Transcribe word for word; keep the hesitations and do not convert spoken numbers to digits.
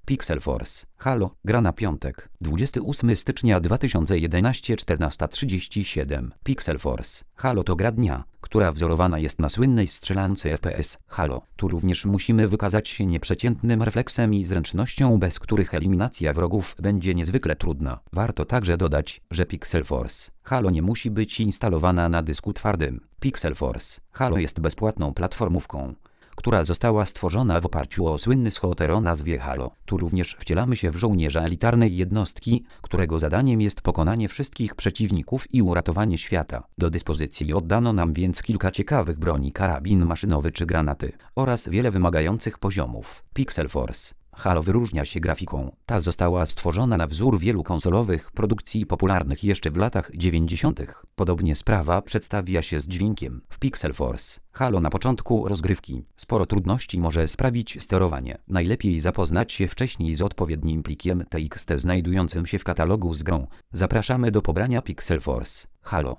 Pixel Force. Halo, gra na piątek, dwudziestego ósmego stycznia dwa tysiące jedenastego, czternasta trzydzieści siedem. Pixel Force. Halo to gra dnia, która wzorowana jest na słynnej strzelance F P S. Halo. Tu również musimy wykazać się nieprzeciętnym refleksem i zręcznością, bez których eliminacja wrogów będzie niezwykle trudna. Warto także dodać, że Pixel Force. Halo nie musi być instalowana na dysku twardym. Pixel Force. Halo jest bezpłatną platformówką, która została stworzona w oparciu o słynny shooter o nazwie Halo. Tu również wcielamy się w żołnierza elitarnej jednostki, którego zadaniem jest pokonanie wszystkich przeciwników i uratowanie świata. Do dyspozycji oddano nam więc kilka ciekawych broni, karabin maszynowy czy granaty oraz wiele wymagających poziomów. Pixel Force. Halo wyróżnia się grafiką. Ta została stworzona na wzór wielu konsolowych produkcji popularnych jeszcze w latach dziewięćdziesiątych. Podobnie sprawa przedstawia się z dźwiękiem. W Pixel Force. Halo na początku rozgrywki. Sporo trudności może sprawić sterowanie. Najlepiej zapoznać się wcześniej z odpowiednim plikiem T X T znajdującym się w katalogu z grą. Zapraszamy do pobrania Pixel Force. Halo.